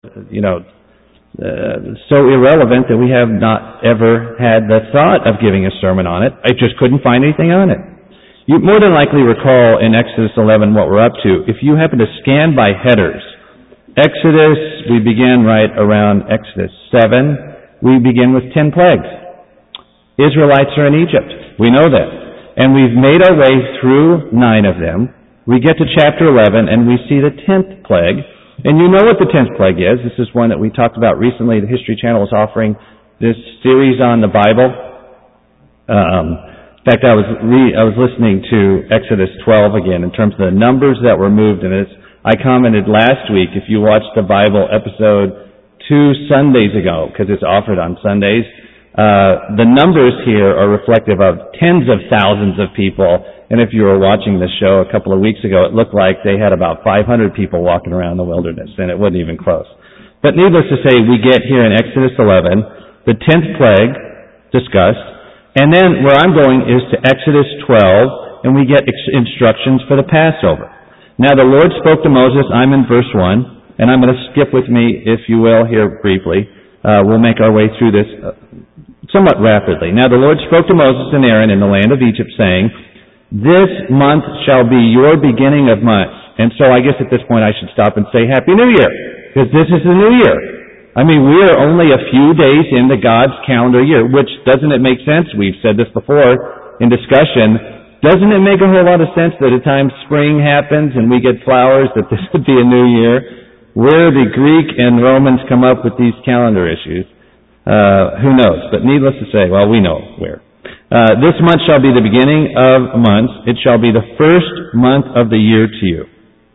so irrelevant that we have not ever had the thought of giving a sermon on it. I just couldn't find anything on it. You more than likely recall in Exodus 11 what we're up to. If you happen to scan by headers, Exodus, we begin right around Exodus 7. We begin with 10 plagues. Israelites are in Egypt. We know that. And we've made our way through 9 of them. We get to chapter 11 and we see the 10th plague. And you know what the 10th plague is. This is one that we talked about recently. The History Channel is offering this series on the Bible. In fact, I was listening to Exodus 12 again in terms of the numbers that were moved. And I commented last week, if you watched the Bible episode 2 Sundays ago, because it's offered on Sundays, the numbers here are reflective of tens of thousands of people. And if you were watching the show a couple of weeks ago, it looked like they had about 500 people walking around the wilderness, and it wasn't even close. But needless to say, we get here in Exodus 11, the 10th plague discussed, and then where I'm going is to Exodus 12, and we get instructions for the Passover. Now the Lord spoke to Moses. I'm in verse 1, and I'm going to skip with me, if you will, here briefly. We'll make our way through this somewhat rapidly. Now the Lord spoke to Moses and Aaron in the land of Egypt, saying, "This month shall be your beginning of months." And so I guess at this point I should stop and say Happy New Year, because this is the New Year. I mean, we are only a few days into God's calendar year, which, doesn't it make sense? We've said this before in discussion. Doesn't it make a whole lot of sense that at times spring happens and we get flowers, that this would be a new year? Where the Greek and Romans come up with these calendar issues, who knows? But needless to say, well, we know where. This month shall be the beginning of months. It shall be the first month of the year to you.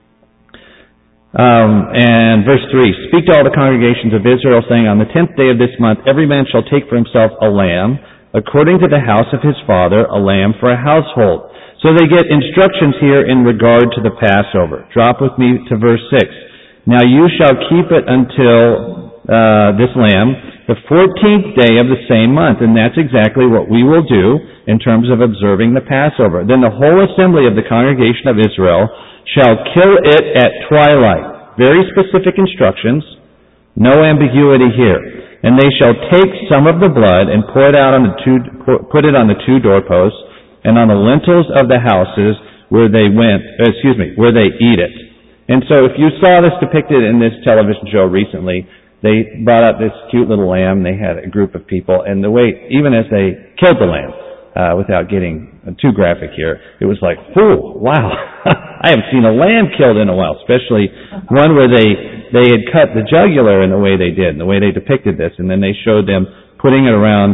And verse 3, "Speak to all the congregations of Israel, saying, on the 10th day of this month, every man shall take for himself a lamb, according to the house of his father, a lamb for a household." So they get instructions here in regard to the Passover. Drop with me to verse 6. "Now you shall keep it until this lamb, the 14th day of the same month." And that's exactly what we will do in terms of observing the Passover. "Then the whole assembly of the congregation of Israel shall kill it at twilight." Very specific instructions. No ambiguity here. "And they shall take some of the blood and put it on the 2 doorposts and on the lintels of the houses where they eat it." And so if you saw this depicted in this television show recently, they brought up this cute little lamb. They had a group of people, and the way, even as they killed the lamb, without getting too graphic here, it was like, whoa, wow, I haven't seen a lamb killed in a while, especially one where they had cut the jugular in the way they did, and the way they depicted this, and then they showed them putting it around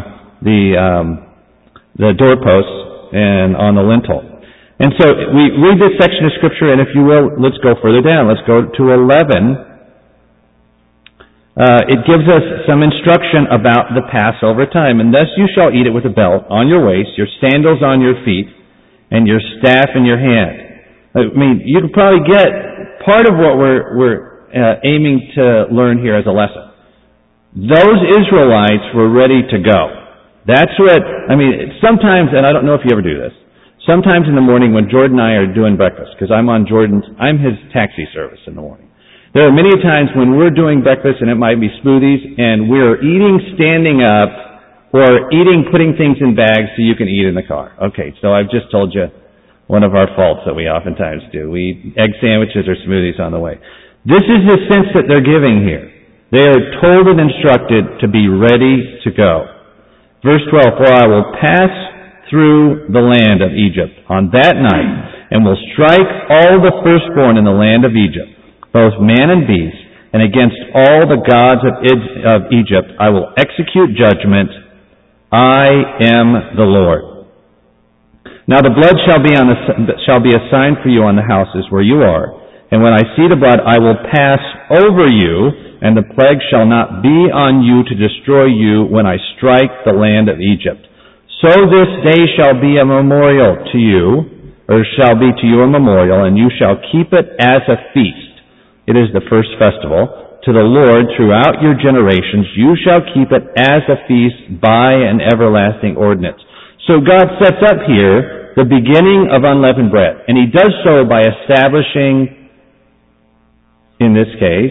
the doorposts and on the lintel. And so we read this section of Scripture, and if you will, let's go further down. Let's go to 11. It gives us some instruction about the Passover time. "And thus you shall eat it with a belt on your waist, your sandals on your feet, and your staff in your hand." I mean, you can probably get part of what we're aiming to learn here as a lesson. Those Israelites were ready to go. That's what, sometimes, and I don't know if you ever do this, sometimes in the morning when Jordan and I are doing breakfast, because I'm his taxi service in the morning. There are many times when we're doing breakfast, and it might be smoothies, and we're eating standing up, or putting things in bags so you can eat in the car. Okay, so I've just told you one of our faults that we oftentimes do. We eat egg sandwiches or smoothies on the way. This is the sense that they're giving here. They are told and instructed to be ready to go. Verse 12, "For I will pass through the land of Egypt on that night, and will strike all the firstborn in the land of Egypt, both man and beast, and against all the gods of Egypt I will execute judgment. I am the Lord. Now the blood shall be a sign for you on the houses where you are, and when I see the blood I will pass over you, and the plague shall not be on you to destroy you when I strike the land of Egypt. So this day shall be a memorial to you, or shall be to you a memorial, and you shall keep it as a feast. It is the first festival to the Lord throughout your generations. You shall keep it as a feast by an everlasting ordinance." So God sets up here the beginning of unleavened bread, and He does so by establishing, in this case,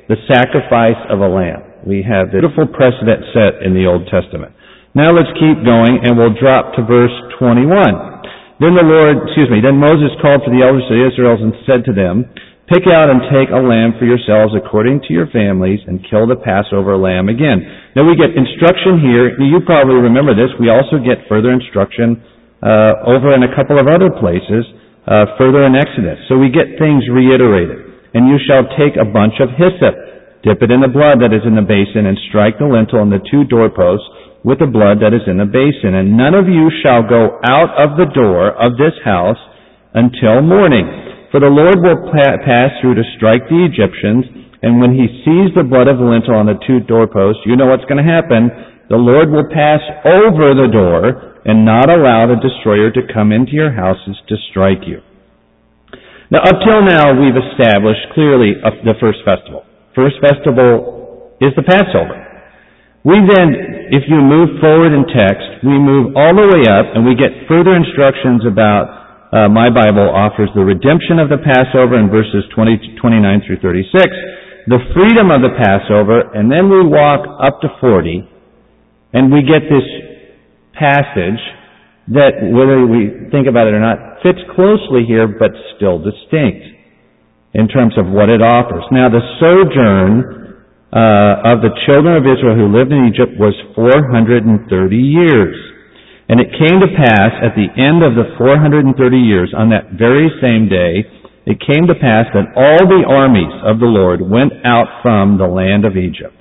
the sacrifice of a lamb. We have the beautiful precedent set in the Old Testament. Now let's keep going, and we'll drop to verse 21. Then Moses called for the elders of Israel and said to them, "Pick out and take a lamb for yourselves according to your families, and kill the Passover lamb again." Now we get instruction here. You probably remember this. We also get further instruction over in a couple of other places, further in Exodus. So we get things reiterated. "And you shall take a bunch of hyssop, dip it in the blood that is in the basin, and strike the lintel and the 2 doorposts with the blood that is in the basin. And none of you shall go out of the door of this house until morning. For the Lord will pass through to strike the Egyptians, and when he sees the blood of the lintel on the 2 doorposts, you know what's going to happen. The Lord will pass over the door and not allow the destroyer to come into your houses to strike you." Now, up till now, we've established clearly the first festival. First festival is the Passover. We then, if you move forward in text, we move all the way up and we get further instructions about, my Bible offers the redemption of the Passover in verses 29 through 36, the freedom of the Passover, and then we walk up to 40, and we get this passage that, whether we think about it or not, fits closely here but still distinct in terms of what it offers. Now, the sojourn of the children of Israel who lived in Egypt was 430 years. And it came to pass at the end of the 430 years, on that very same day, it came to pass that all the armies of the Lord went out from the land of Egypt.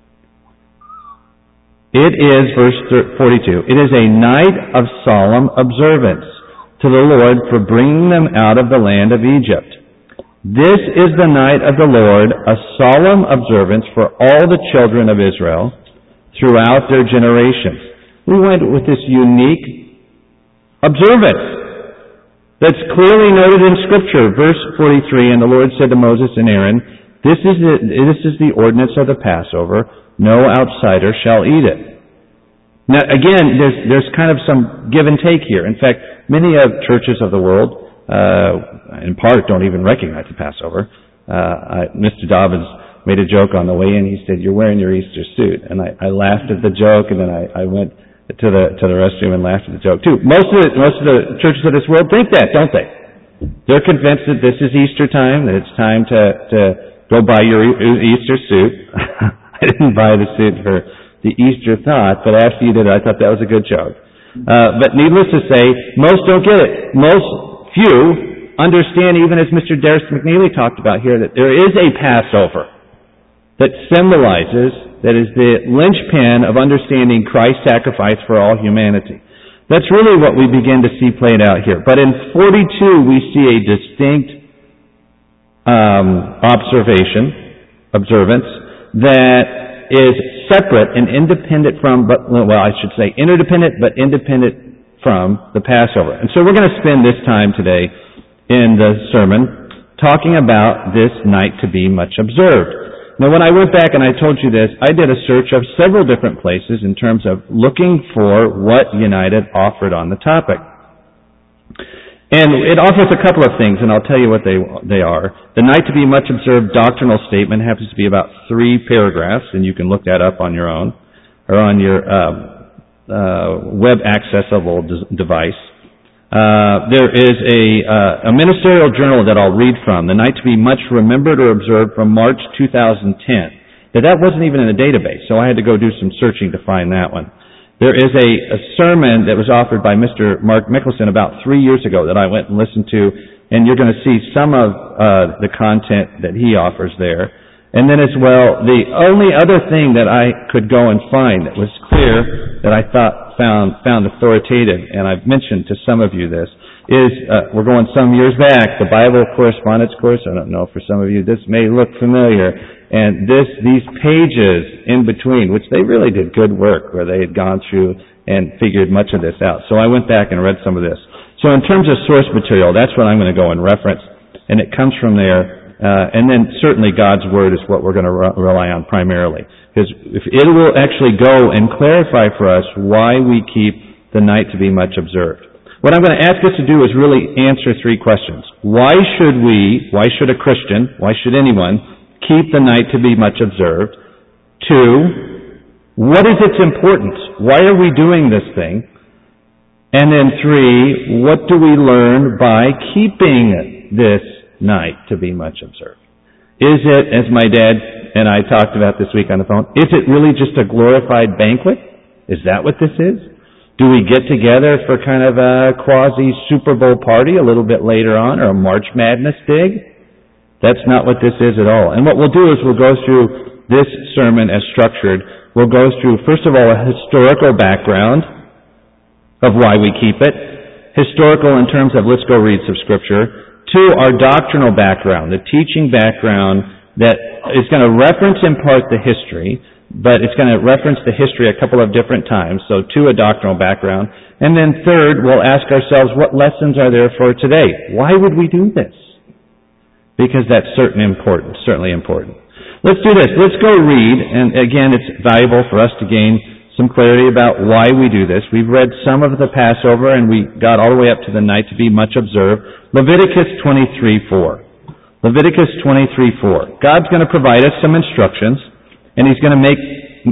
It is, verse 42, it is a night of solemn observance to the Lord for bringing them out of the land of Egypt. This is the night of the Lord, a solemn observance for all the children of Israel throughout their generations. We went with this unique observance that's clearly noted in Scripture. Verse 43, "And the Lord said to Moses and Aaron, This is the ordinance of the Passover. No outsider shall eat it." Now, again, there's kind of some give and take here. In fact, many of churches of the world, in part, don't even recognize the Passover. Mr. Dobbins made a joke on the way in. He said, "You're wearing your Easter suit." And I laughed at the joke, and then I went to the restroom and laughed at the joke too. Most of the churches of this world think that, don't they? They're convinced that this is Easter time, that it's time to go buy your Easter suit. I didn't buy the suit for the Easter thought, but after you did it, I thought that was a good joke. But needless to say, most don't get it. Few understand, even as Mr. Darris McNeely talked about here, that there is a Passover that symbolizes, that is the linchpin of understanding Christ's sacrifice for all humanity. That's really what we begin to see played out here. But in 42, we see a distinct observance that is separate and independent from, interdependent but independent from the Passover. And so we're going to spend this time today in the sermon talking about this night to be much observed. Now, when I went back and I told you this, I did a search of several different places in terms of looking for what United offered on the topic. And it offers a couple of things, and I'll tell you what they are. The night to be much observed doctrinal statement happens to be about 3 paragraphs, and you can look that up on your own, or on your web accessible device. There is a ministerial journal that I'll read from, The Night to be Much Remembered or Observed, from March 2010. Now, that wasn't even in a database, so I had to go do some searching to find that one. There is a sermon that was offered by Mr. Mark Mickelson about 3 years ago that I went and listened to, and you're going to see some of the content that he offers there. And then as well, the only other thing that I could go and find that was clear, that I found authoritative, and I've mentioned to some of you this, is, we're going some years back, the Bible Correspondence Course. I don't know, for some of you this may look familiar. And these pages in between, which they really did good work, where they had gone through and figured much of this out. So I went back and read some of this. So in terms of source material, that's what I'm going to go and reference, and it comes from there. And then certainly God's Word is what we're going to rely on primarily. Because if it will actually go and clarify for us why we keep the night to be much observed. What I'm going to ask us to do is really answer 3 questions. Why should a Christian, why should anyone keep the night to be much observed? 2, what is its importance? Why are we doing this thing? And then 3, what do we learn by keeping this night to be much observed? Is it, as my dad and I talked about this week on the phone, is it really just a glorified banquet? Is that what this is? Do we get together for kind of a quasi-Super Bowl party a little bit later on, or a March Madness dig? That's not what this is at all. And what we'll do is we'll go through this sermon as structured. We'll go through, first of all, a historical background of why we keep it. Historical in terms of, let's go read some Scripture. 2, our doctrinal background, the teaching background that is going to reference in part the history, but it's going to reference the history a couple of different times. So 2, a doctrinal background. And then 3rd, we'll ask ourselves, what lessons are there for today? Why would we do this? Because that's certainly important. Let's do this. Let's go read, and again, it's valuable for us to gain some clarity about why we do this. We've read some of the Passover, and we got all the way up to the night to be much observed. Leviticus 23:4. Leviticus 23:4. God's going to provide us some instructions, and He's going to make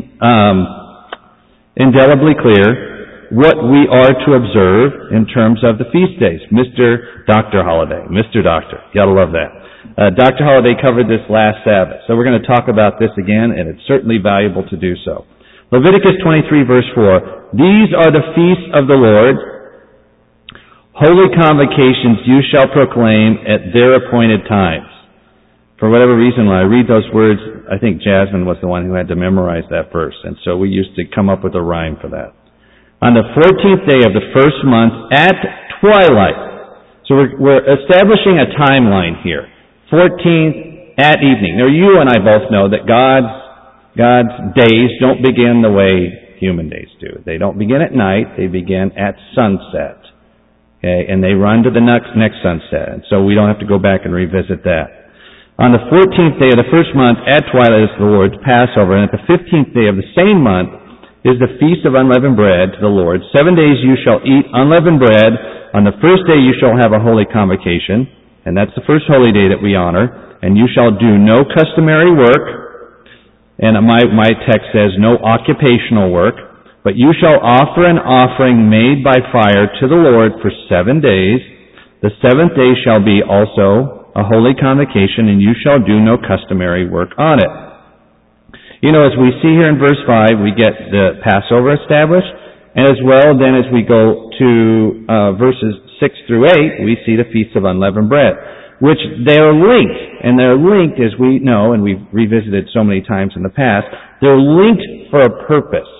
indelibly clear what we are to observe in terms of the feast days. Mr. Dr. Holiday. Mr. Doctor. You gotta love that. Dr. Holiday covered this last Sabbath, so we're going to talk about this again, and it's certainly valuable to do so. Leviticus 23, verse 4, these are the feasts of the Lord, holy convocations you shall proclaim at their appointed times. For whatever reason, when I read those words, I think Jasmine was the one who had to memorize that verse, and so we used to come up with a rhyme for that. On the 14th day of the first month at twilight. So we're establishing a timeline here. 14th at evening. Now you and I both know that God's days don't begin the way human days do. They don't begin at night, they begin at sunset. Okay, and they run to the next sunset. And so we don't have to go back and revisit that. On the 14th day of the first month at twilight is the Lord's Passover, and at the 15th day of the same month is the Feast of Unleavened Bread to the Lord. 7 days you shall eat unleavened bread. On the first day you shall have a holy convocation, and that's the first holy day that we honor. And you shall do no customary work, and my text says no occupational work, but you shall offer an offering made by fire to the Lord for 7 days. The 7th day shall be also a holy convocation, and you shall do no customary work on it. You know, as we see here in verse 5, we get the Passover established, and as well, then as we go to verses 6 through 8, we see the Feast of Unleavened Bread, which they're linked, and they're linked, as we know, and we've revisited so many times in the past, they're linked for a purpose.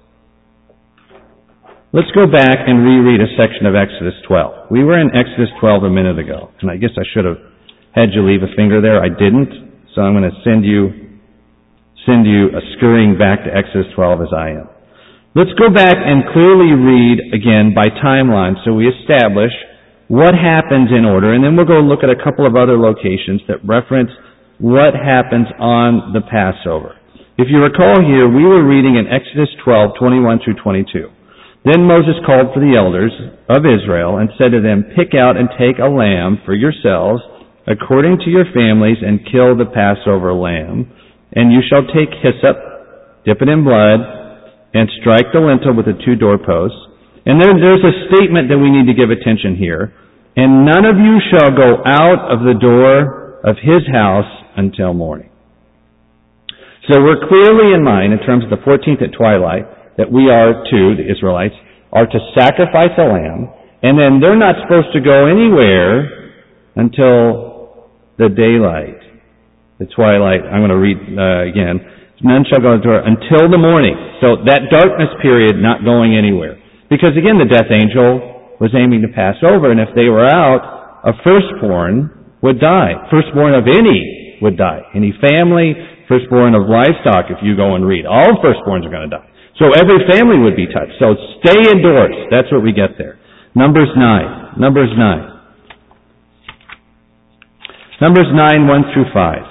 Let's go back and reread a section of Exodus 12. We were in Exodus 12 a minute ago, and I guess I should have had you leave a finger there. I didn't, so I'm going to send you a scurrying back to Exodus 12 as I am. Let's go back and clearly read again by timeline so we establish what happens in order, and then we'll go look at a couple of other locations that reference what happens on the Passover. If you recall here, we were reading in Exodus 12, 21 through 22. Then Moses called for the elders of Israel and said to them, pick out and take a lamb for yourselves according to your families and kill the Passover lamb. And you shall take hyssop, dip it in blood, and strike the lintel with the 2 doorposts. And then there's a statement that we need to give attention here. And none of you shall go out of the door of his house until morning. So we're clearly in mind, in terms of the 14th at twilight, that we are to, the Israelites, are to sacrifice a lamb, and then they're not supposed to go anywhere until the daylight, the twilight. I'm going to read again. None shall go to the door until the morning. So that darkness period not going anywhere. Because again, the death angel was aiming to pass over, and if they were out, a firstborn would die. Firstborn of any would die. Any family, firstborn of livestock, if you go and read. All firstborns are going to die. So every family would be touched. So stay indoors. That's what we get there. Numbers 9. Numbers 9. Numbers 9, 1 through 5.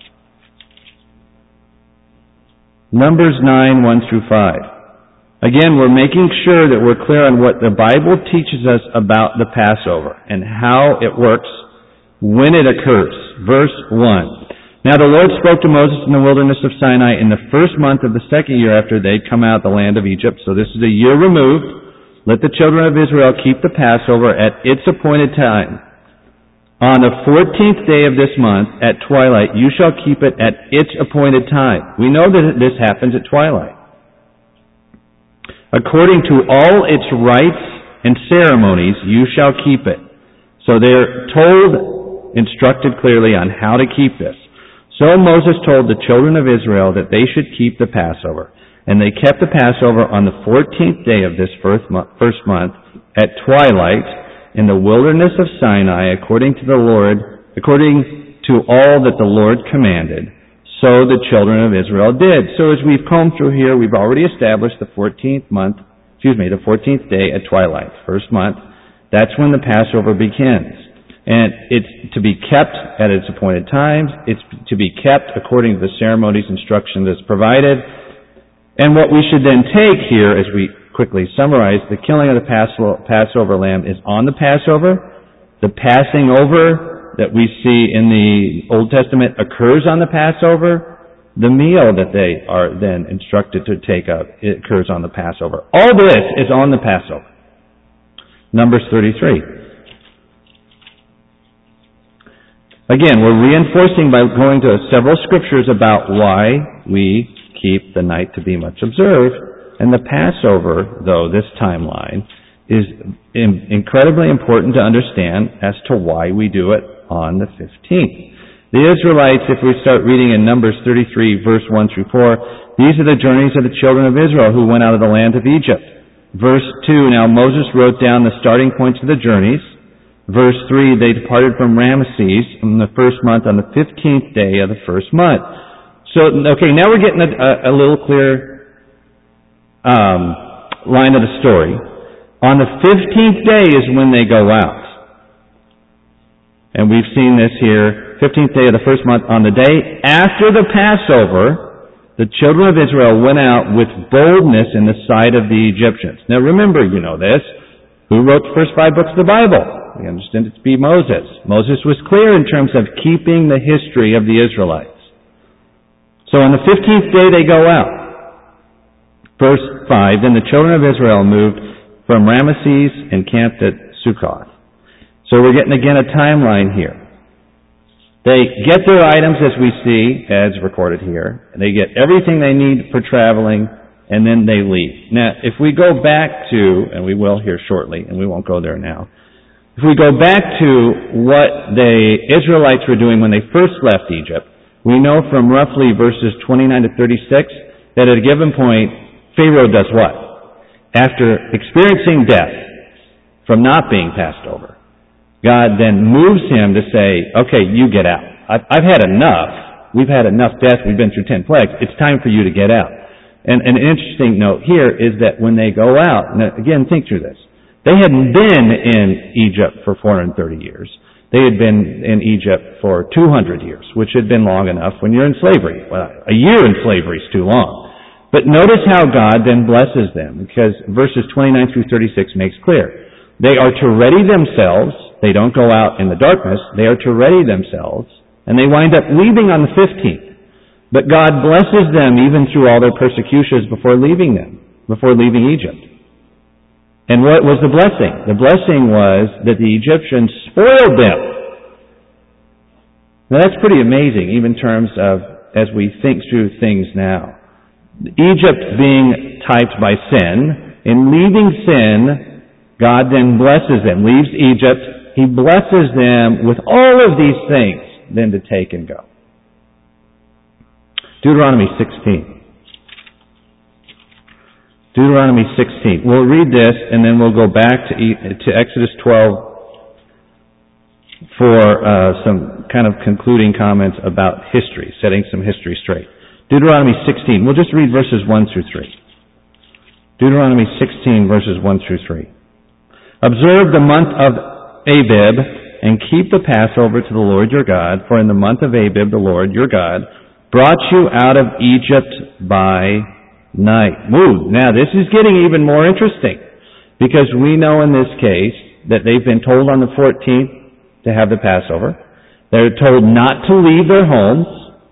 Numbers 9, 1 through 5. Again, we're making sure that we're clear on what the Bible teaches us about the Passover and how it works when it occurs. Verse 1. Now the Lord spoke to Moses in the wilderness of Sinai in the first month of the second year after they'd come out of the land of Egypt. So this is a year removed. Let the children of Israel keep the Passover at its appointed time. On the 14th day of this month, at twilight, you shall keep it at its appointed time. We know that this happens at twilight. According to all its rites and ceremonies, you shall keep it. So they're instructed clearly on how to keep this. So Moses told the children of Israel that they should keep the Passover. And they kept the Passover on the 14th day of this first month at twilight in the wilderness of Sinai, according to all that the Lord commanded. So the children of Israel did. So as we've combed through here, we've already established the 14th day at twilight, first month. That's when the Passover begins. And it's to be kept at its appointed times. It's to be kept according to the ceremonies instruction that's provided. And what we should then take here, as we quickly summarize, the killing of the Passover lamb is on the Passover. The passing over that we see in the Old Testament occurs on the Passover. The meal that they are then instructed to take up, it occurs on the Passover. All this is on the Passover. Numbers 33. Again, we're reinforcing by going to several scriptures about why we keep the night to be much observed. And the Passover, though, this timeline, is incredibly important to understand as to why we do it on the 15th. The Israelites, if we start reading in Numbers 33, verse 1 through 4, these are the journeys of the children of Israel who went out of the land of Egypt. Verse 2, now Moses wrote down the starting points of the journeys. Verse 3, they departed from Ramesses in the first month on the 15th day of the first month. So, okay, now we're getting a little clear line of the story. On the 15th day is when they go out. And we've seen this here, 15th day of the first month, on the day after the Passover, the children of Israel went out with boldness in the sight of the Egyptians. Now remember, you know this, who wrote the first 5 books of the Bible? We understand it to be Moses. Moses was clear in terms of keeping the history of the Israelites. So on the 15th day they go out. Verse 5, then the children of Israel moved from Ramesses and camped at Succoth. So we're getting again a timeline here. They get their items as we see, as recorded here, and they get everything they need for traveling, and then they leave. Now, if we go back to, and we will here shortly, and we won't go there now, if we go back to what the Israelites were doing when they first left Egypt, we know from roughly verses 29 to 36 that at a given point, Pharaoh does what? After experiencing death from not being passed over, God then moves him to say, okay, you get out. I've had enough. We've had enough death. We've been through 10 plagues. It's time for you to get out. And an interesting note here is that when they go out, now again, think through this. They hadn't been in Egypt for 430 years. They had been in Egypt for 200 years, which had been long enough when you're in slavery. Well, a year in slavery is too long. But notice how God then blesses them, because verses 29 through 36 makes clear. They are to ready themselves. They don't go out in the darkness. They are to ready themselves, and they wind up leaving on the 15th. But God blesses them even through all their persecutions before leaving Egypt. And what was the blessing? The blessing was that the Egyptians spoiled them. Now that's pretty amazing, even in terms of as we think through things now. Egypt being typed by sin, in leaving sin, God then blesses them, leaves Egypt, He blesses them with all of these things then to take and go. Deuteronomy 16. Deuteronomy 16. We'll read this and then we'll go back to Exodus 12 for some kind of concluding comments about history, setting some history straight. Deuteronomy 16. We'll just read verses 1 through 3. Deuteronomy 16, verses 1 through 3. Observe the month of Abib and keep the Passover to the Lord your God, for in the month of Abib the Lord your God brought you out of Egypt by night. Ooh, now this is getting even more interesting, because we know in this case that they've been told on the 14th to have the Passover. They're told not to leave their homes.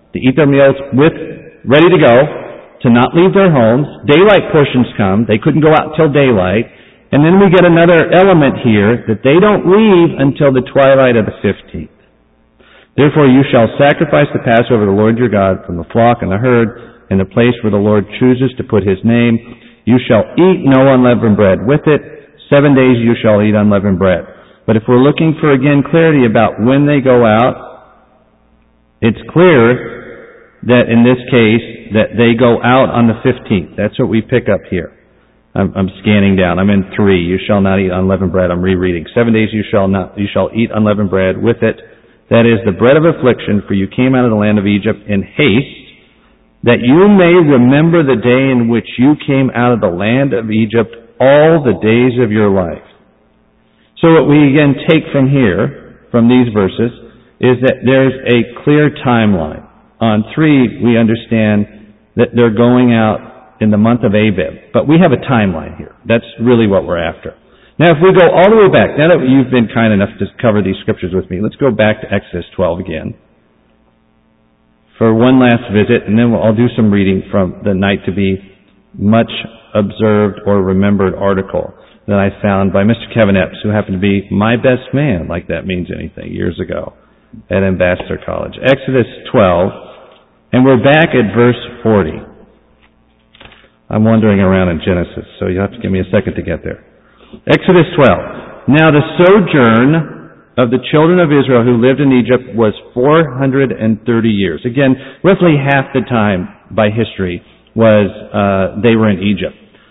to eat their meals ready to go, to not leave their homes. Daylight portions come. They couldn't go out till daylight. And then we get another element here that they don't leave until the twilight of the 15th. Therefore you shall sacrifice the Passover to the Lord your God from the flock and the herd in the place where the Lord chooses to put his name. You shall eat no unleavened bread with it. 7 days you shall eat unleavened bread. But if we're looking for, again, clarity about when they go out, it's clear that in this case that they go out on the 15th. That's what we pick up here. I'm scanning down. I'm in 3. You shall not eat unleavened bread. I'm rereading. 7 days you shall eat unleavened bread with it. That is the bread of affliction, for you came out of the land of Egypt in haste, that you may remember the day in which you came out of the land of Egypt all the days of your life. So what we again take from here, from these verses, is that there's a clear timeline. On 3, we understand that they're going out in the month of Abib. But we have a timeline here. That's really what we're after. Now if we go all the way back, now that you've been kind enough to cover these scriptures with me, let's go back to Exodus 12 again for one last visit, and then I'll do some reading from the Night to Be Much Observed or Remembered article that I found by Mr. Kevin Epps, who happened to be my best man, like that means anything, years ago at Ambassador College. Exodus 12, and we're back at verse 40. I'm wandering around in Genesis, so you'll have to give me a second to get there. Exodus 12. Now the sojourn of the children of Israel who lived in Egypt was 430 years. Again, roughly half the time by history was they were in Egypt.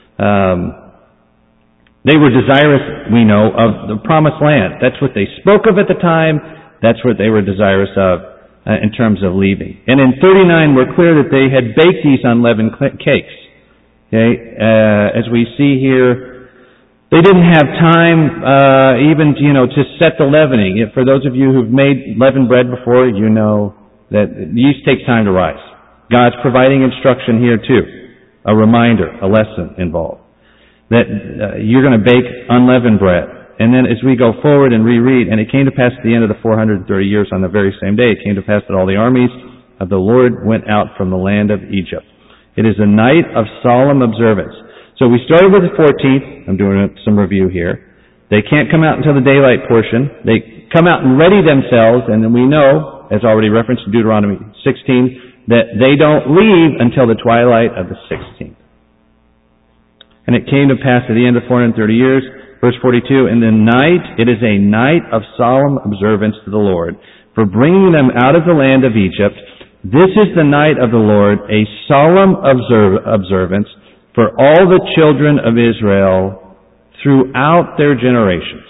They were desirous, we know, of the promised land. That's what they spoke of at the time. That's what they were desirous of in terms of leaving. And in 39, we're clear that they had baked these unleavened cakes. Okay, as we see here, they didn't have time even to set the leavening. For those of you who've made leavened bread before, you know that yeast takes time to rise. God's providing instruction here too, a reminder, a lesson involved, that you're going to bake unleavened bread. And then as we go forward and reread, and it came to pass at the end of the 430 years on the very same day, it came to pass that all the armies of the Lord went out from the land of Egypt. It is a night of solemn observance. So we started with the 14th. I'm doing some review here. They can't come out until the daylight portion. They come out and ready themselves, and then we know, as already referenced in Deuteronomy 16, that they don't leave until the twilight of the 16th. And it came to pass at the end of 430 years, verse 42, in the night, it is a night of solemn observance to the Lord, for bringing them out of the land of Egypt. This is the night of the Lord, a solemn observance for all the children of Israel throughout their generations.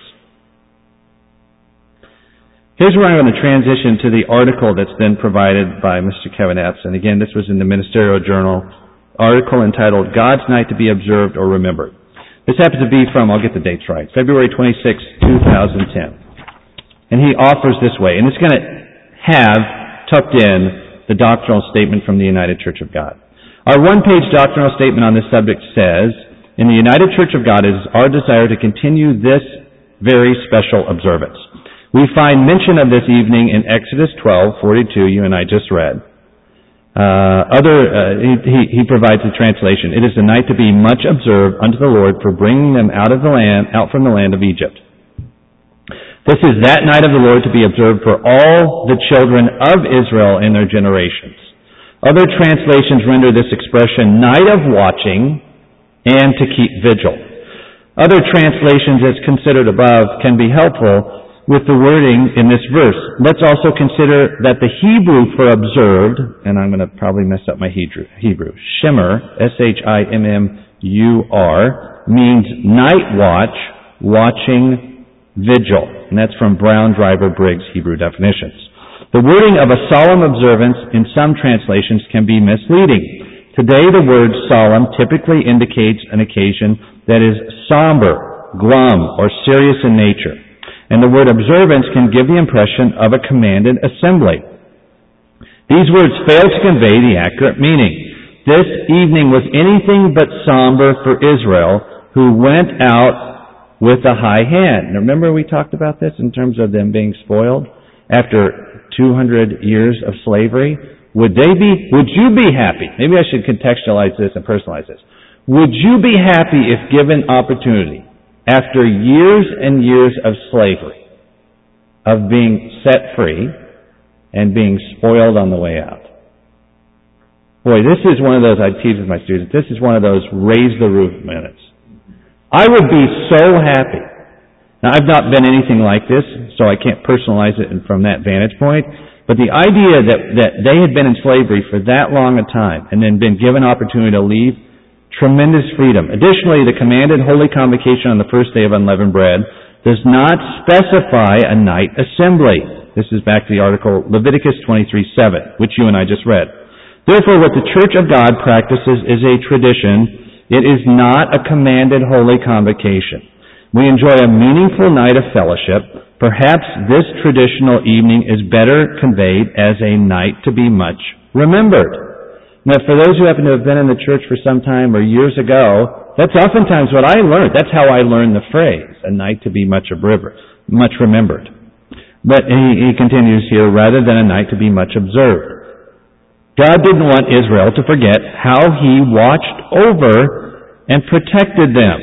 Here's where I'm going to transition to the article that's been provided by Mr. Kevin Epps. And again, this was in the Ministerial Journal, article entitled, God's Night to be Observed or Remembered. This happens to be from, I'll get the dates right, February 26, 2010. And he offers this way, and it's going to have tucked in the doctrinal statement from the United Church of God. Our one-page doctrinal statement on this subject says, in the United Church of God, it is our desire to continue this very special observance. We find mention of this evening in Exodus 12:42, you and I just read. He provides a translation. It is a night to be much observed unto the Lord for bringing them out from the land of Egypt. This is that night of the Lord to be observed for all the children of Israel in their generations. Other translations render this expression night of watching and to keep vigil. Other translations, as considered above, can be helpful with the wording in this verse. Let's also consider that the Hebrew for observed, and I'm going to probably mess up my Hebrew, shimmer, S-H-I-M-M-U-R, means night watch, watching, vigil. And that's from Brown, Driver, Briggs Hebrew definitions. The wording of a solemn observance in some translations can be misleading. Today the word solemn typically indicates an occasion that is somber, glum, or serious in nature. And the word observance can give the impression of a commanded assembly. These words fail to convey the accurate meaning. This evening was anything but somber for Israel, who went out with a high hand. Now remember we talked about this in terms of them being spoiled after 200 years of slavery? would you be happy? Maybe I should contextualize this and personalize this. Would you be happy if given opportunity, after years and years of slavery, of being set free and being spoiled on the way out? Boy, this is one of those, I tease with my students, this is one of those raise the roof minutes. I would be so happy. Now, I've not been anything like this, so I can't personalize it from that vantage point, but the idea that they had been in slavery for that long a time and then been given opportunity to leave, tremendous freedom. Additionally, the commanded holy convocation on the first day of unleavened bread does not specify a night assembly. This is back to the article Leviticus 23:7, which you and I just read. Therefore, what the Church of God practices is a tradition. It is not a commanded holy convocation. We enjoy a meaningful night of fellowship. Perhaps this traditional evening is better conveyed as a night to be much remembered. Now, for those who happen to have been in the church for some time or years ago, that's oftentimes what I learned. That's how I learned the phrase, a night to be much remembered. But he continues here, rather than a night to be much observed. God didn't want Israel to forget how He watched over and protected them.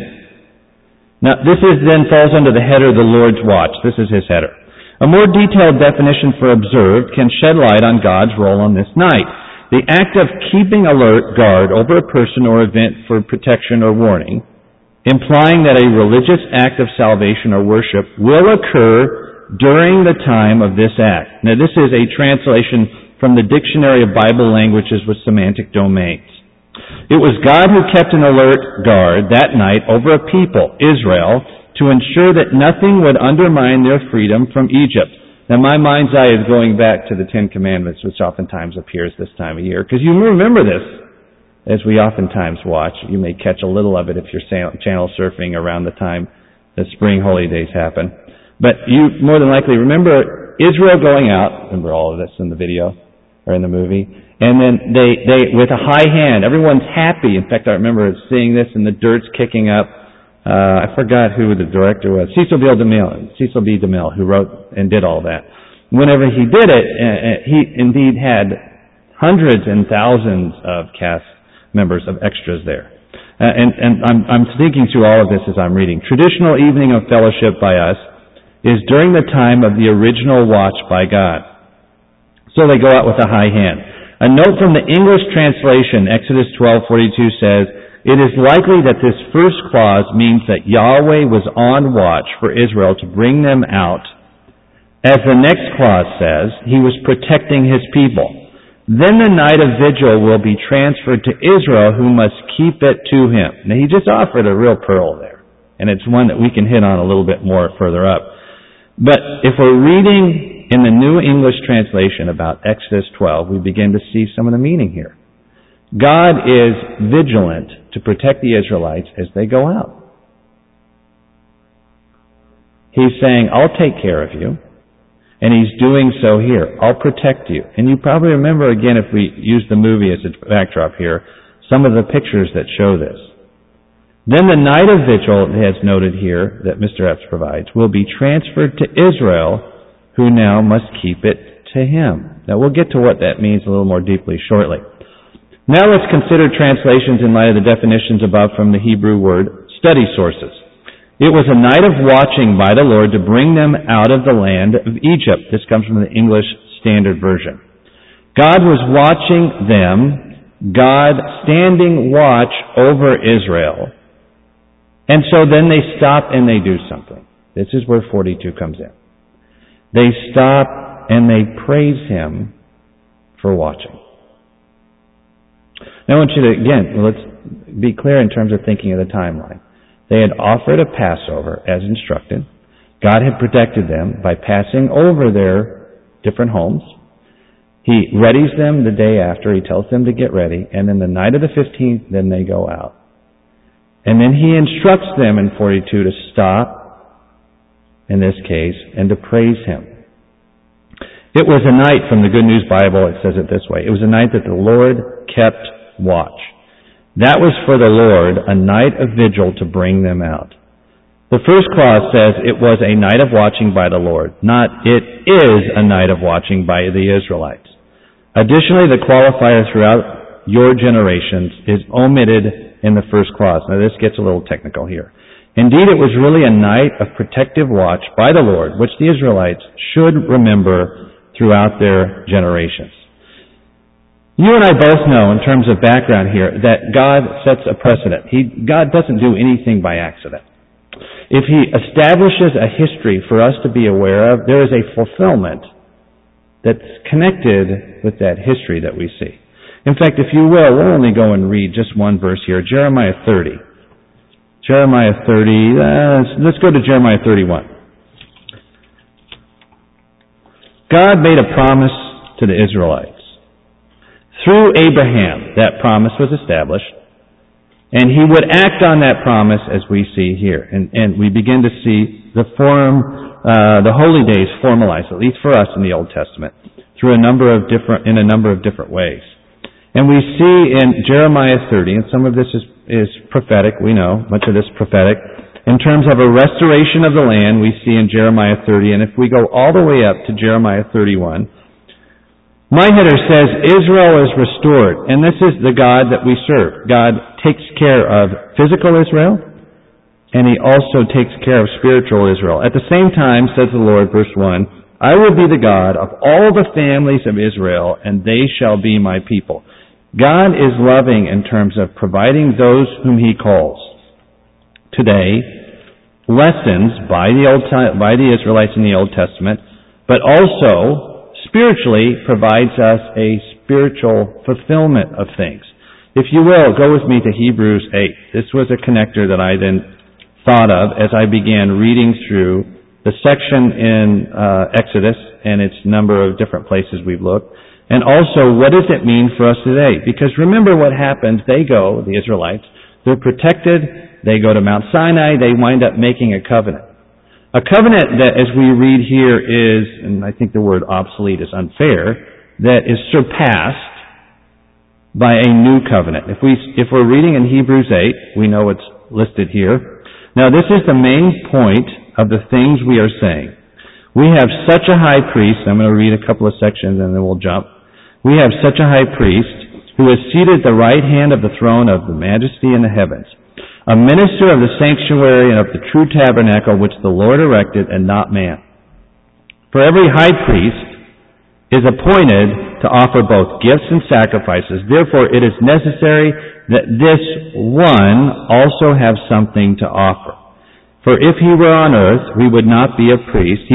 Now, this then falls under the header, the Lord's watch. This is His header. A more detailed definition for observed can shed light on God's role on this night. The act of keeping alert guard over a person or event for protection or warning, implying that a religious act of salvation or worship will occur during the time of this act. Now, this is a translation from the Dictionary of Bible Languages with Semantic Domains. It was God who kept an alert guard that night over a people, Israel, to ensure that nothing would undermine their freedom from Egypt. Now, my mind's eye is going back to the Ten Commandments, which oftentimes appears this time of year, because you remember this as we oftentimes watch. You may catch a little of it if you're channel surfing around the time the spring holy days happen. But you more than likely remember Israel going out. Remember all of this in the video or in the movie? And then they with a high hand, everyone's happy. In fact, I remember seeing this and the dirt's kicking up. I forgot who the director was. Cecil B. DeMille, who wrote and did all that. Whenever he did it, he indeed had hundreds and thousands of cast members of extras there. And I'm thinking through all of this as I'm reading. Traditional evening of fellowship by us is during the time of the original watch by God. So they go out with a high hand. A note from the English translation, Exodus 12:42 says, it is likely that this first clause means that Yahweh was on watch for Israel to bring them out. As the next clause says, He was protecting His people. Then the night of vigil will be transferred to Israel, who must keep it to Him. Now, he just offered a real pearl there, and it's one that we can hit on a little bit more further up. But if we're reading in the New English translation about Exodus 12, we begin to see some of the meaning here. God is vigilant to protect the Israelites as they go out. He's saying, I'll take care of you. And He's doing so here. I'll protect you. And you probably remember, again, if we use the movie as a backdrop here, some of the pictures that show this. Then the night of vigil, as noted here, that Mr. Epps provides, will be transferred to Israel, who now must keep it to Him. Now, we'll get to what that means a little more deeply shortly. Now let's consider translations in light of the definitions above from the Hebrew word study sources. It was a night of watching by the Lord to bring them out of the land of Egypt. This comes from the English Standard Version. God was watching them, God standing watch over Israel. And so then they stop and they do something. This is where 42 comes in. They stop and they praise Him for watching. Now I want you to, again, let's be clear in terms of thinking of the timeline. They had offered a Passover as instructed. God had protected them by passing over their different homes. He readies them the day after. He tells them to get ready. And then the night of the 15th, then they go out. And then He instructs them in 42 to stop, in this case, and to praise Him. It was a night, from the Good News Bible, it says it this way. It was a night that the Lord kept watch. That was for the Lord, a night of vigil to bring them out. The first clause says it was a night of watching by the Lord, not it is a night of watching by the Israelites. Additionally, the qualifier throughout your generations is omitted in the first clause. Now this gets a little technical here. Indeed, it was really a night of protective watch by the Lord, which the Israelites should remember throughout their generations. You and I both know, in terms of background here, that God sets a precedent. God doesn't do anything by accident. If He establishes a history for us to be aware of, there is a fulfillment that's connected with that history that we see. In fact, if you will, we'll only go and read just one verse here, Jeremiah 30. Jeremiah 30, let's go to Jeremiah 31. God made a promise to the Israelites. Through Abraham, that promise was established, and He would act on that promise as we see here. And we begin to see the holy days formalized, at least for us in the Old Testament, in a number of different ways. And we see in Jeremiah 30, and some of this is prophetic, we know, much of this is prophetic. In terms of a restoration of the land, we see in Jeremiah 30, and if we go all the way up to Jeremiah 31, my header says Israel is restored, and this is the God that we serve. God takes care of physical Israel, and He also takes care of spiritual Israel. At the same time, says the Lord, verse 1, I will be the God of all the families of Israel, and they shall be my people. God is loving in terms of providing those whom He calls. Today, lessons by the Israelites in the Old Testament, but also spiritually provides us a spiritual fulfillment of things. If you will, go with me to Hebrews 8. This was a connector that I then thought of as I began reading through the section in Exodus and its number of different places we've looked. And also, what does it mean for us today? Because remember what happens. They go, the Israelites, they're protected, they go to Mount Sinai, they wind up making a covenant. A covenant that, as we read here, is, and I think the word obsolete is unfair, that is surpassed by a new covenant. If we're reading in Hebrews 8, we know it's listed here. Now this is the main point of the things we are saying. We have such a high priest, I'm going to read a couple of sections and then we'll jump. We have such a high priest who is seated at the right hand of the throne of the majesty in the heavens, a minister of the sanctuary and of the true tabernacle which the Lord erected and not man. For every high priest is appointed to offer both gifts and sacrifices. Therefore it is necessary that this one also have something to offer. For if he were on earth, he would not be a priest,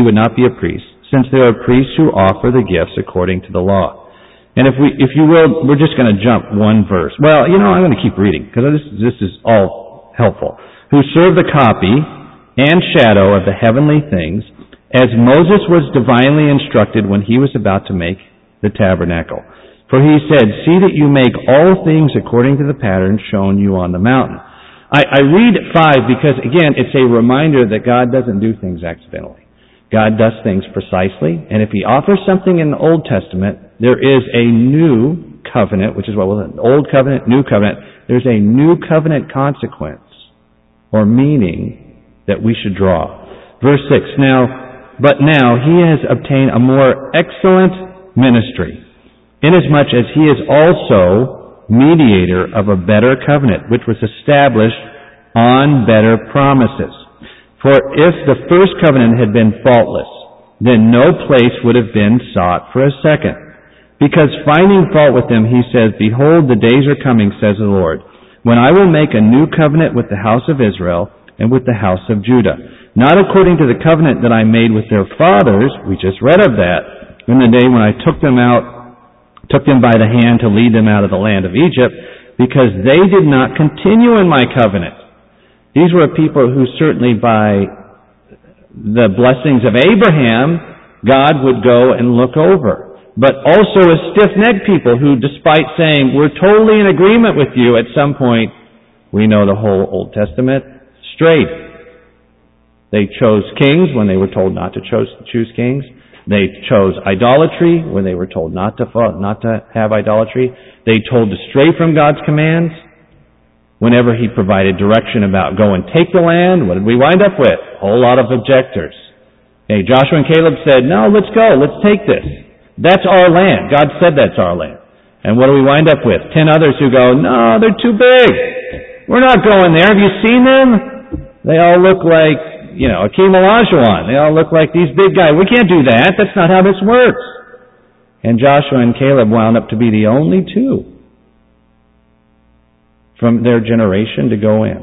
since there are priests who offer the gifts according to the law. And if you will, we're just going to jump one verse. Well, I'm going to keep reading, because this is all helpful. Who serve the copy and shadow of the heavenly things, as Moses was divinely instructed when he was about to make the tabernacle. For he said, see that you make all things according to the pattern shown you on the mountain. I read 5 because, again, it's a reminder that God doesn't do things accidentally. God does things precisely, and if He offers something in the Old Testament, there is a new covenant, which is what was an Old Covenant, New Covenant. There's a new covenant consequence, or meaning, that we should draw. Verse 6, But now He has obtained a more excellent ministry, inasmuch as He is also mediator of a better covenant, which was established on better promises. For if the first covenant had been faultless, then no place would have been sought for a second. Because finding fault with them, He says, Behold, the days are coming, says the Lord, when I will make a new covenant with the house of Israel and with the house of Judah. Not according to the covenant that I made with their fathers, we just read of that, in the day when I took them by the hand to lead them out of the land of Egypt, because they did not continue in my covenant. These were a people who certainly by the blessings of Abraham, God would go and look over. But also a stiff-necked people who, despite saying, we're totally in agreement with you, at some point, we know the whole Old Testament, strayed. They chose kings when they were told not to choose kings. They chose idolatry when they were told not to have idolatry. They told to stray from God's commands. Whenever He provided direction about go and take the land, what did we wind up with? A whole lot of objectors. Joshua and Caleb said, no, let's go, let's take this. That's our land. God said that's our land. And what do we wind up with? 10 others who go, no, they're too big. We're not going there. Have you seen them? They all look like, Akeem Olajuwon. They all look like these big guys. We can't do that. That's not how this works. And Joshua and Caleb wound up to be the only two from their generation to go in.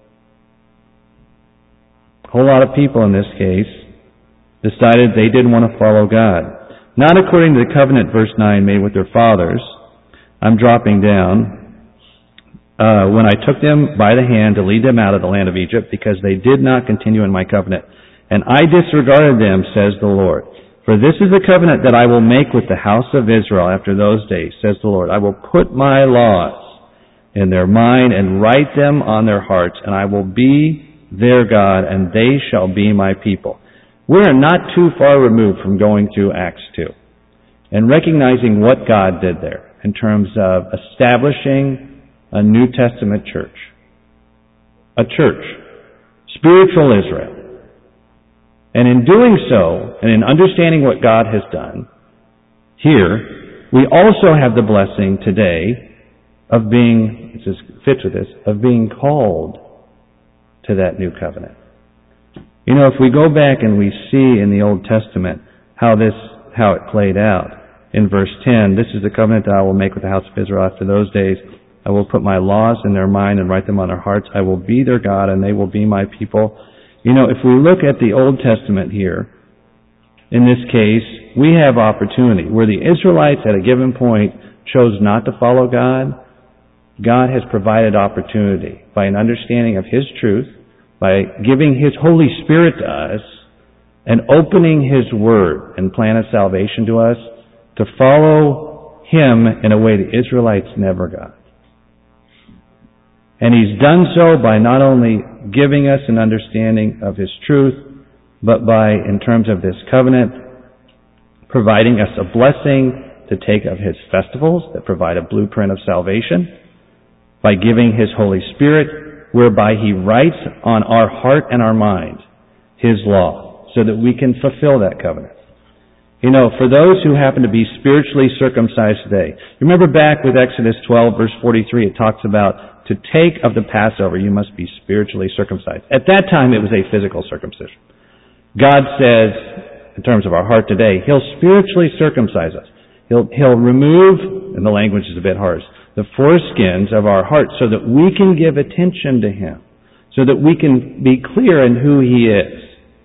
A whole lot of people in this case decided they didn't want to follow God. Not according to the covenant, verse 9, made with their fathers. I'm dropping down. When I took them by the hand to lead them out of the land of Egypt, because they did not continue in my covenant. And I disregarded them, says the Lord. For this is the covenant that I will make with the house of Israel after those days, says the Lord. I will put my laws in their mind and write them on their hearts, and I will be their God, and they shall be my people. We are not too far removed from going through Acts 2 and recognizing what God did there in terms of establishing a New Testament church. A church. Spiritual Israel. And in doing so, and in understanding what God has done, here, we also have the blessing today of being, it fits with this, of being called to that new covenant. If we go back and we see in the Old Testament how it played out. In verse 10, this is the covenant that I will make with the house of Israel after those days. I will put my laws in their mind and write them on their hearts. I will be their God, and they will be my people. If we look at the Old Testament here, in this case, we have opportunity. Where the Israelites at a given point chose not to follow God, God has provided opportunity by an understanding of His truth, by giving His Holy Spirit to us, and opening His Word and plan of salvation to us to follow Him in a way the Israelites never got. And He's done so by not only giving us an understanding of His truth, but by, in terms of this covenant, providing us a blessing to take of His festivals that provide a blueprint of salvation, by giving His Holy Spirit, whereby He writes on our heart and our mind His law, so that we can fulfill that covenant. For those who happen to be spiritually circumcised today, remember back with Exodus 12, verse 43, it talks about to take of the Passover, you must be spiritually circumcised. At that time, it was a physical circumcision. God says, in terms of our heart today, He'll spiritually circumcise us. He'll remove, and the language is a bit harsh, the foreskins of our hearts so that we can give attention to Him, so that we can be clear in who He is.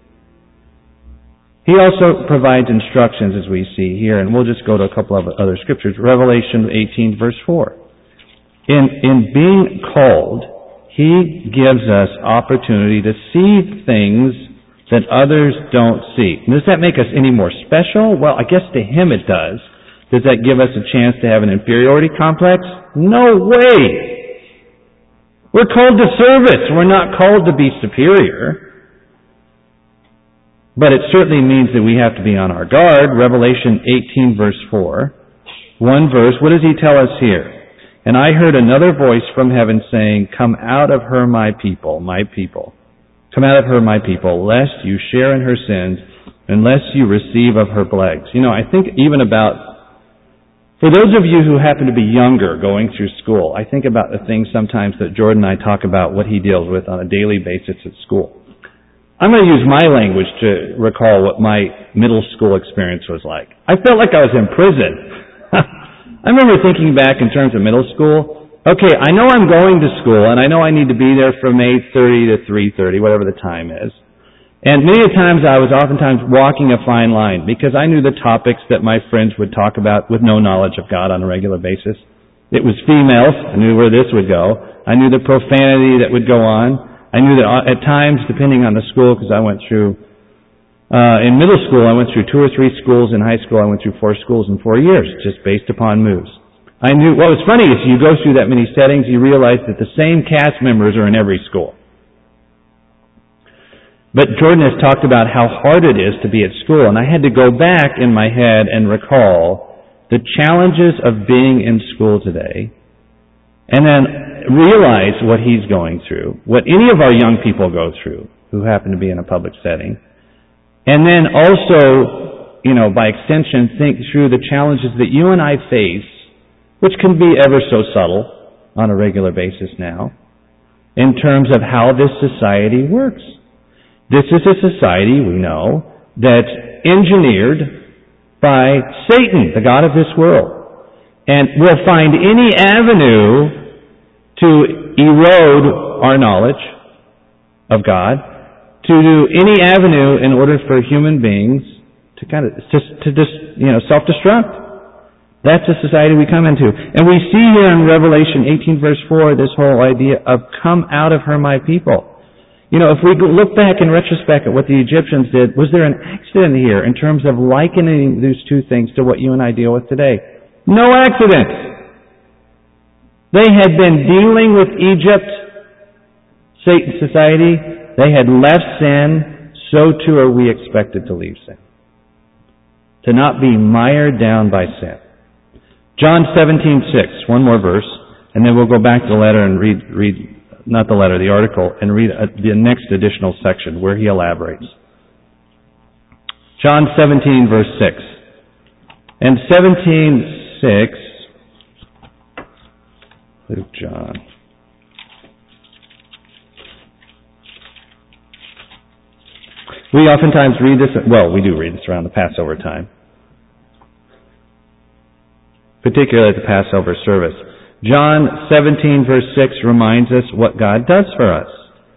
He also provides instructions, as we see here, and we'll just go to a couple of other scriptures. Revelation 18, verse 4. In being called, He gives us opportunity to see things that others don't see. Does that make us any more special? Well, I guess to Him it does. Does that give us a chance to have an inferiority complex? No way! We're called to service. We're not called to be superior. But it certainly means that we have to be on our guard. Revelation 18, verse 4. One verse. What does He tell us here? And I heard another voice from heaven saying, Come out of her, my people, my people. Come out of her, my people, lest you share in her sins, and lest you receive of her plagues. I think even about, for those of you who happen to be younger going through school, I think about the things sometimes that Jordan and I talk about, what he deals with on a daily basis at school. I'm going to use my language to recall what my middle school experience was like. I felt like I was in prison. I remember thinking back in terms of middle school, okay, I know I'm going to school, and I know I need to be there from 8:30 to 3:30, whatever the time is. And many times I was oftentimes walking a fine line because I knew the topics that my friends would talk about with no knowledge of God on a regular basis. It was females. I knew where this would go. I knew the profanity that would go on. I knew that at times, depending on the school, because I went through, in middle school, I went through 2 or 3 schools. In high school, I went through 4 schools in 4 years, just based upon moves. I knew, what was funny is you go through that many settings, you realize that the same cast members are in every school. But Jordan has talked about how hard it is to be at school, and I had to go back in my head and recall the challenges of being in school today, and then realize what he's going through, what any of our young people go through who happen to be in a public setting, and then also by extension, think through the challenges that you and I face, which can be ever so subtle on a regular basis now, in terms of how this society works. This is a society, we know, that's engineered by Satan, the god of this world, and will find any avenue to erode our knowledge of God, to do any avenue in order for human beings to self-destruct. That's the society we come into. And we see here in Revelation 18 verse 4 this whole idea of come out of her, my people. If we look back in retrospect at what the Egyptians did, was there an accident here in terms of likening these two things to what you and I deal with today? No accident. They had been dealing with Egypt, Satan's society. They had left sin. So too are we expected to leave sin. To not be mired down by sin. John 17:6, one more verse, and then we'll go back to the letter and read not the letter, the article, and read the next additional section where he elaborates. John 17, verse 6. And 17:6, Luke, John. We oftentimes read this, we do read this around the Passover time, particularly at the Passover service. John 17, verse 6 reminds us what God does for us.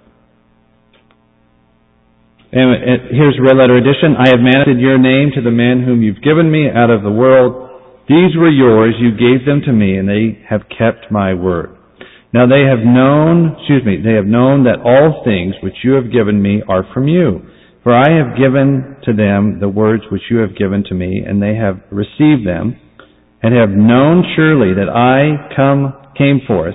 And here's Red Letter Edition. I have manifested your name to the men whom you've given me out of the world. These were yours. You gave them to me, and they have kept my word. Now they have known that all things which you have given me are from you. For I have given to them the words which you have given to me, and they have received them, and have known surely that I came forth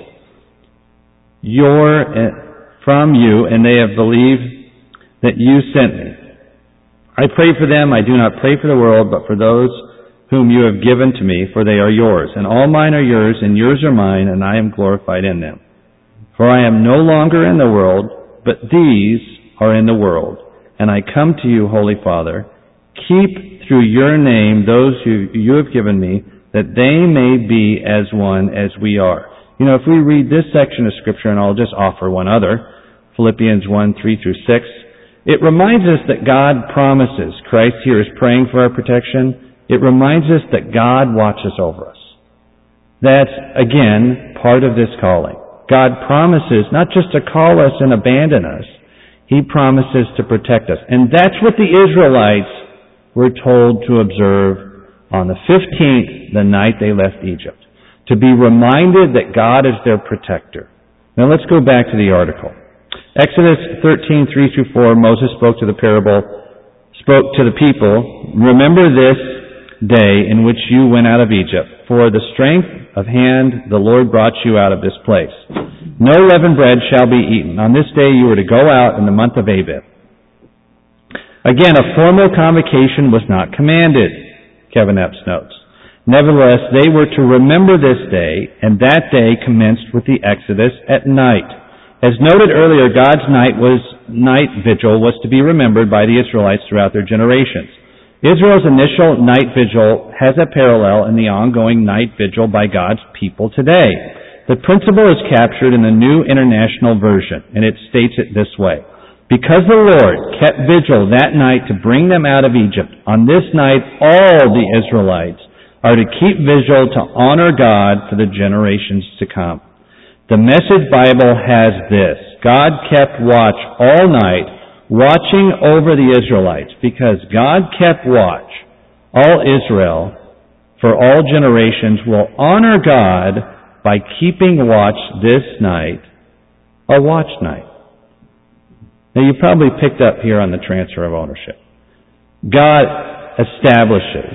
from you, and they have believed that you sent me. I pray for them. I do not pray for the world, but for those whom you have given to me, for they are yours. And all mine are yours, and yours are mine, and I am glorified in them. For I am no longer in the world, but these are in the world. And I come to you, Holy Father. Keep through your name those who you have given me, that they may be as one as we are. If we read this section of Scripture, and I'll just offer one other, Philippians 1, 3 through 6, it reminds us that God promises. Christ here is praying for our protection. It reminds us that God watches over us. That's, again, part of this calling. God promises not just to call us and abandon us, He promises to protect us. And that's what the Israelites were told to observe on the 15th, the night they left Egypt, to be reminded that God is their protector. Now let's go back to the article. Exodus 13, 3 through 4, Moses spoke to the people, remember this day in which you went out of Egypt, for the strength of hand the Lord brought you out of this place. No leavened bread shall be eaten. On this day you were to go out in the month of Abib. Again, a formal convocation was not commanded, Kevin Epps notes. Nevertheless, they were to remember this day, and that day commenced with the Exodus at night. As noted earlier, God's night vigil was to be remembered by the Israelites throughout their generations. Israel's initial night vigil has a parallel in the ongoing night vigil by God's people today. The principle is captured in the New International Version, and it states it this way. Because the Lord kept vigil that night to bring them out of Egypt, on this night all the Israelites are to keep vigil to honor God for the generations to come. The Message Bible has this. God kept watch all night, watching over the Israelites, because God kept watch. All Israel, for all generations, will honor God by keeping watch this night, a watch night. Now you probably picked up here on the transfer of ownership. God establishes,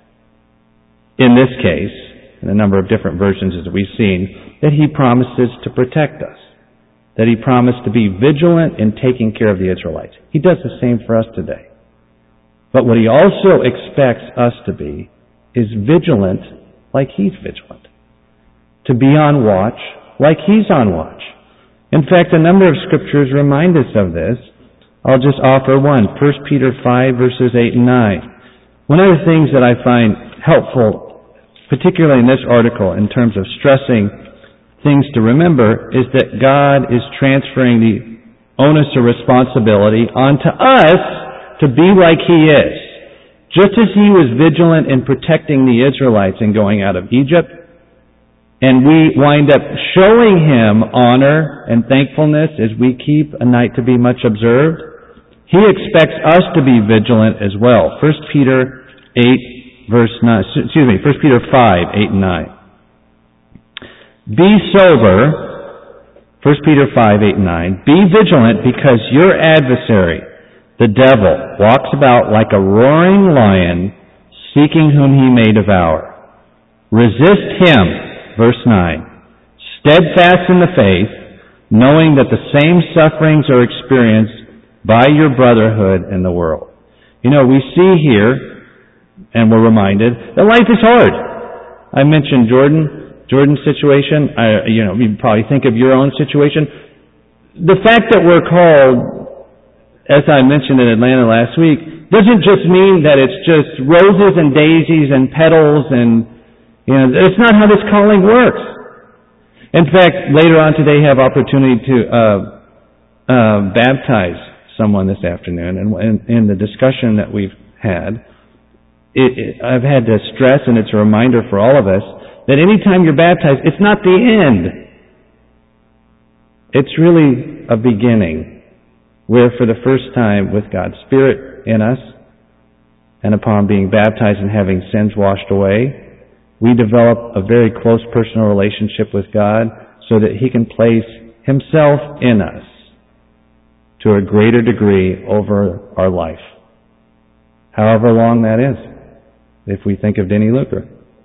in this case, in a number of different versions as we've seen, that He promises to protect us. That He promised to be vigilant in taking care of the Israelites. He does the same for us today. But what He also expects us to be is vigilant like He's vigilant. To be on watch like He's on watch. In fact, a number of scriptures remind us of this. I'll just offer one. 1 Peter 5, verses 8 and 9. One of the things that I find helpful, particularly in this article, in terms of stressing things to remember, is that God is transferring the onus or responsibility onto us to be like He is. Just as He was vigilant in protecting the Israelites in going out of Egypt, and we wind up showing Him honor and thankfulness as we keep a night to be much observed, He expects us to be vigilant as well. 1 Peter 5, 8 and 9. Be sober, 1 Peter 5, 8 and 9. Be vigilant, because your adversary, the devil, walks about like a roaring lion, seeking whom he may devour. Resist him, verse 9, steadfast in the faith, knowing that the same sufferings are experienced by your brotherhood in the world. You know, we see here, and we're reminded, that life is hard. I mentioned Jordan's situation. You probably think of your own situation. The fact that we're called, as I mentioned in Atlanta last week, doesn't just mean that it's just roses and daisies and petals and, it's not how this calling works. In fact, later on today, I have opportunity to baptize someone this afternoon, and in the discussion that we've had, I've had to stress, and it's a reminder for all of us, that anytime you're baptized, it's not the end. It's really a beginning, where for the first time, with God's Spirit in us, and upon being baptized and having sins washed away, we develop a very close personal relationship with God so that He can place Himself in us to a greater degree over our life. However long that is, if we think of Denny Luker.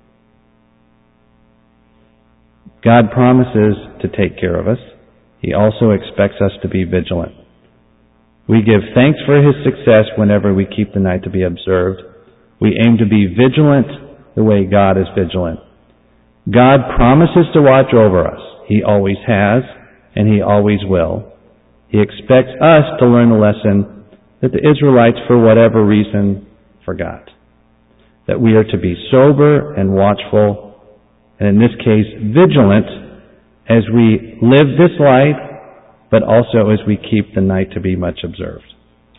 God promises to take care of us. He also expects us to be vigilant. We give thanks for His success whenever we keep the night to be observed. We aim to be vigilant the way God is vigilant. God promises to watch over us. He always has, and He always will. He expects us to learn the lesson that the Israelites, for whatever reason, forgot. That we are to be sober and watchful, and in this case, vigilant, as we live this life, but also as we keep the night to be much observed.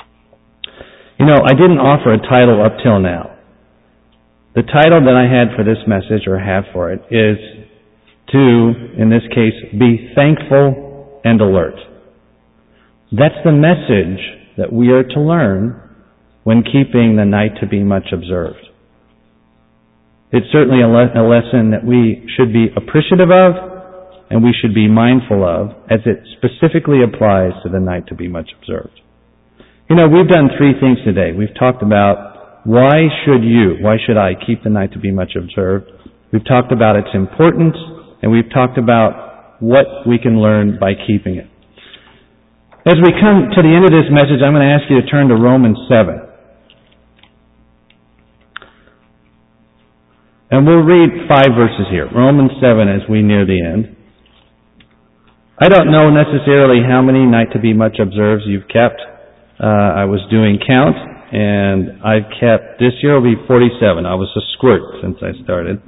I didn't offer a title up till now. The title that I had for this message, or have for it, is to, in this case, be thankful and alert. That's the message that we are to learn when keeping the night to be much observed. It's certainly a lesson that we should be appreciative of, and we should be mindful of, as it specifically applies to the night to be much observed. We've done three things today. We've talked about why should I keep the night to be much observed? We've talked about its importance, and we've talked about what we can learn by keeping it. As we come to the end of this message, I'm going to ask you to turn to Romans 7. And we'll read 5 verses here. Romans 7 as we near the end. I don't know necessarily how many night to be much observes you've kept. I was doing count, and I've kept, this year will be 47. I was a squirt since I started.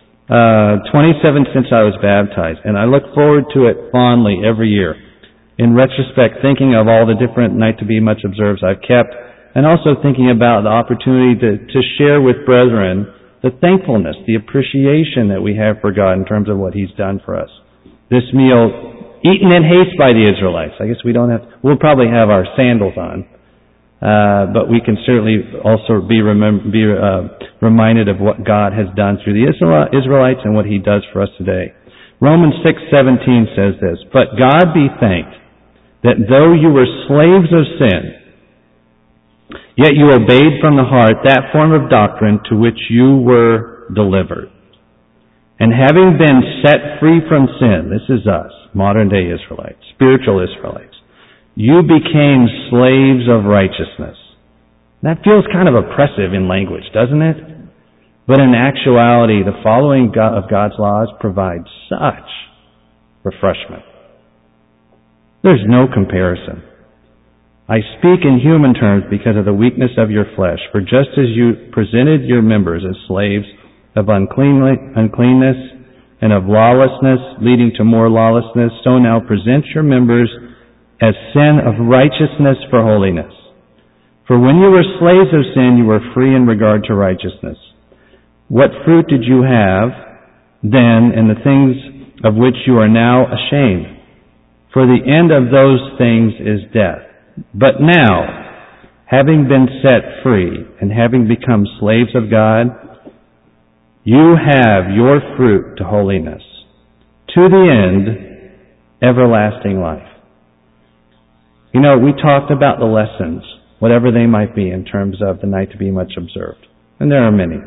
27 since I was baptized. And I look forward to it fondly every year. In retrospect, thinking of all the different night to be much observes I've kept, and also thinking about the opportunity to share with brethren the thankfulness, the appreciation that we have for God in terms of what He's done for us. This meal, eaten in haste by the Israelites. I guess we'll probably have our sandals on, but we can certainly also be reminded of what God has done through the Israelites and what He does for us today. Romans 6:17 says this, "But God be thanked, that though you were slaves of sin, yet you obeyed from the heart that form of doctrine to which you were delivered. And having been set free from sin," this is us, modern day Israelites, spiritual Israelites, "you became slaves of righteousness." That feels kind of oppressive in language, doesn't it? But in actuality, the following of God's laws provides such refreshment. There's no comparison. I speak in human terms because of the weakness of your flesh. For just as you presented your members as slaves of uncleanness and of lawlessness, leading to more lawlessness, so now present your members as sin of righteousness for holiness. For when you were slaves of sin, you were free in regard to righteousness. What fruit did you have then in the things of which you are now ashamed? For the end of those things is death. But now, having been set free and having become slaves of God, you have your fruit to holiness, to the end, everlasting life. You know, we talked about the lessons, whatever they might be, in terms of the night to be much observed. And there are many.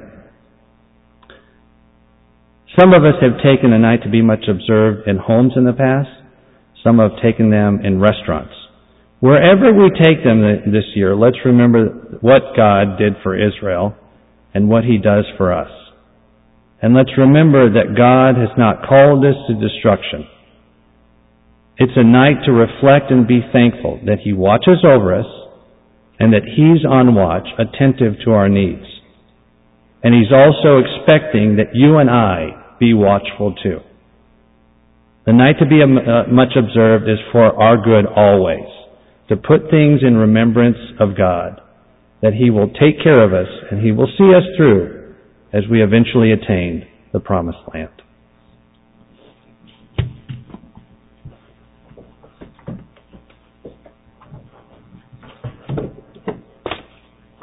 Some of us have taken the night to be much observed in homes in the past. Some have taken them in restaurants. Wherever we take them this year, let's remember what God did for Israel and what He does for us. And let's remember that God has not called us to destruction. It's a night to reflect and be thankful that He watches over us and that He's on watch, attentive to our needs. And He's also expecting that you and I be watchful too. The night to be much observed is for our good always, to put things in remembrance of God, that He will take care of us and He will see us through as we eventually attain the promised land.